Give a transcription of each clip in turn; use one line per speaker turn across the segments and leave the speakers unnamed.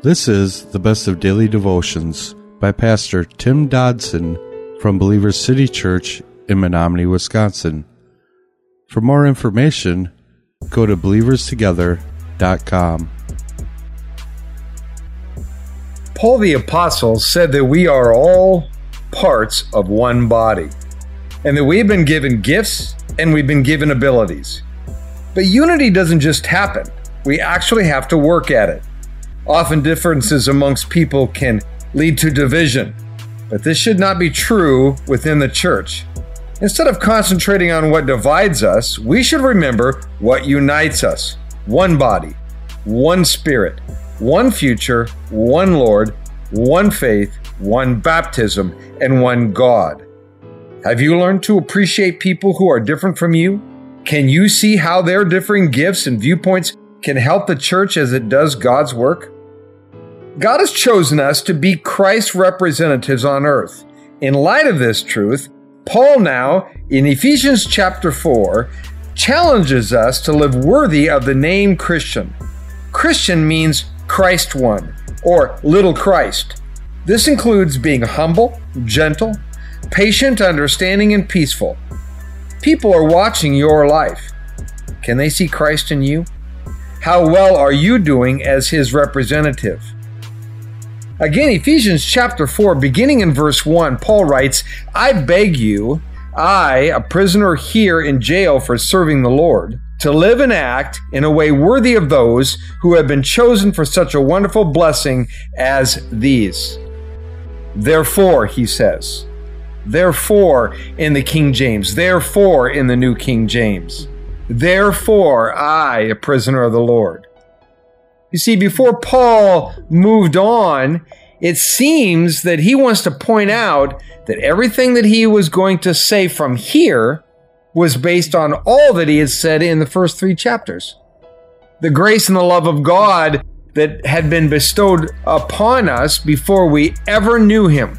This is the Best of Daily Devotions by Pastor Tim Dodson from Believers City Church in Menominee, Wisconsin. For more information, go to believerstogether.com.
Paul the Apostle said that we are all parts of one body, and that we've been given gifts and we've been given abilities. But unity doesn't just happen. We actually have to work at it. Often differences amongst people can lead to division, but this should not be true within the church. Instead of concentrating on what divides us, we should remember what unites us. One body, one spirit, one future, one Lord, one faith, one baptism, and one God. Have you learned to appreciate people who are different from you? Can you see how their differing gifts and viewpoints can help the church as it does God's work? God has chosen us to be Christ's representatives on earth. In light of this truth, Paul now, in Ephesians chapter 4, challenges us to live worthy of the name Christian. Christian means Christ one, or little Christ. This includes being humble, gentle, patient, understanding, and peaceful. People are watching your life. Can they see Christ in you? How well are you doing as His representative? Again, Ephesians chapter 4, beginning in verse 1, Paul writes, I beg you, I, a prisoner here in jail for serving the Lord, to live and act in a way worthy of those who have been chosen for such a wonderful blessing as these. Therefore, he says, therefore in the King James, therefore in the New King James, therefore I, a prisoner of the Lord. You see, before Paul moved on, it seems that he wants to point out that everything that he was going to say from here was based on all that he had said in the first 3 chapters. The grace and the love of God that had been bestowed upon us before we ever knew Him.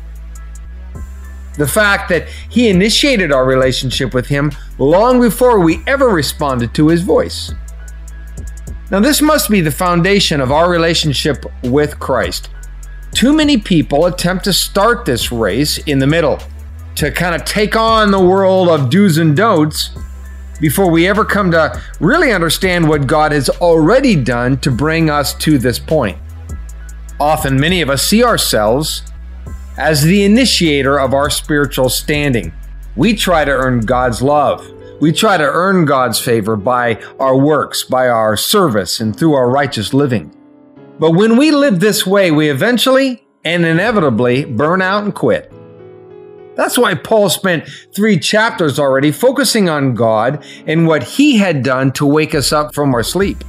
The fact that He initiated our relationship with Him long before we ever responded to His voice. Now, this must be the foundation of our relationship with Christ. Too many people attempt to start this race in the middle, to kind of take on the world of do's and don'ts before we ever come to really understand what God has already done to bring us to this point. Often, many of us see ourselves as the initiator of our spiritual standing. We try to earn God's love. We try to earn God's favor by our works, by our service, and through our righteous living. But when we live this way, we eventually and inevitably burn out and quit. That's why Paul spent 3 chapters already focusing on God and what He had done to wake us up from our sleep.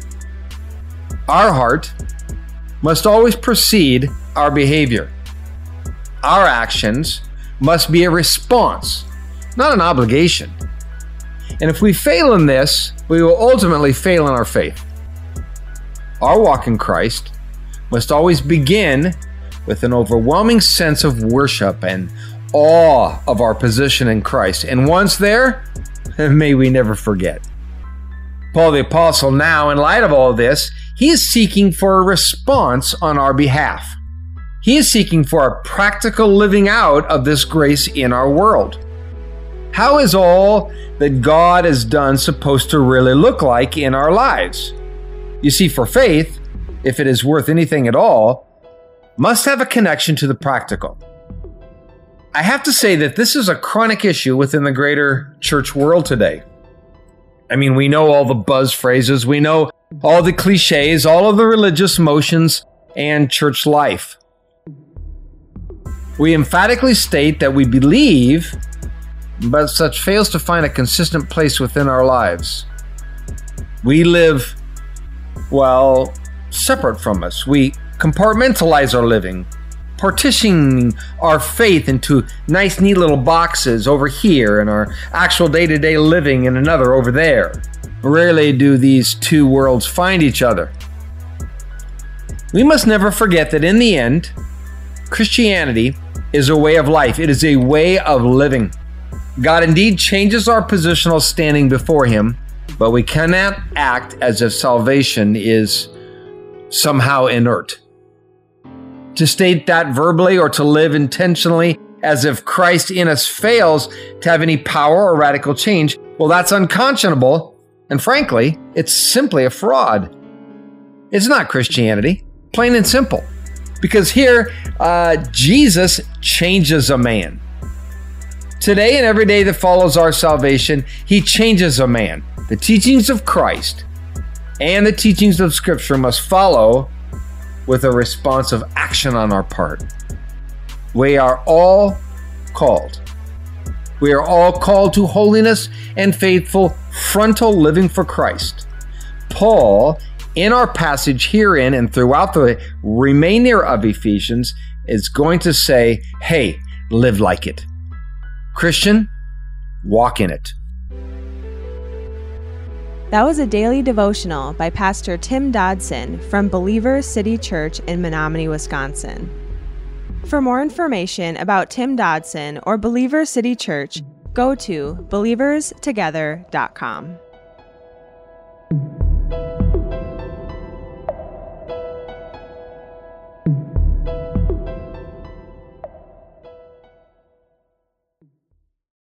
Our heart must always precede our behavior. Our actions must be a response, not an obligation. And if we fail in this, we will ultimately fail in our faith. Our walk in Christ must always begin with an overwhelming sense of worship and awe of our position in Christ. And once there, may we never forget. Paul the Apostle now, in light of all this, he is seeking for a response on our behalf. He is seeking for a practical living out of this grace in our world. How is all that God has done supposed to really look like in our lives? You see, for faith, if it is worth anything at all, must have a connection to the practical. I have to say that this is a chronic issue within the greater church world today. I mean, we know all the buzz phrases, we know all the cliches, all of the religious motions and church life. We emphatically state that we believe, but such fails to find a consistent place within our lives. We live, separate from us. We compartmentalize our living, partitioning our faith into nice, neat little boxes over here and our actual day-to-day living in another over there. Rarely do these 2 worlds find each other. We must never forget that in the end, Christianity is a way of life. It is a way of living. God indeed changes our positional standing before Him, but we cannot act as if salvation is somehow inert. To state that verbally or to live intentionally as if Christ in us fails to have any power or radical change, well, that's unconscionable. And frankly, it's simply a fraud. It's not Christianity, plain and simple. Because here, Jesus changes a man. Today and every day that follows our salvation, he changes a man. The teachings of Christ and the teachings of Scripture must follow with a responsive action on our part. We are all called. We are all called to holiness and faithful frontal living for Christ. Paul, in our passage herein and throughout the remainder of Ephesians, is going to say, hey, live like it. Christian, walk in it.
That was a daily devotional by Pastor Tim Dodson from Believers City Church in Menominee, Wisconsin. For more information about Tim Dodson or Believers City Church, go to believerstogether.com.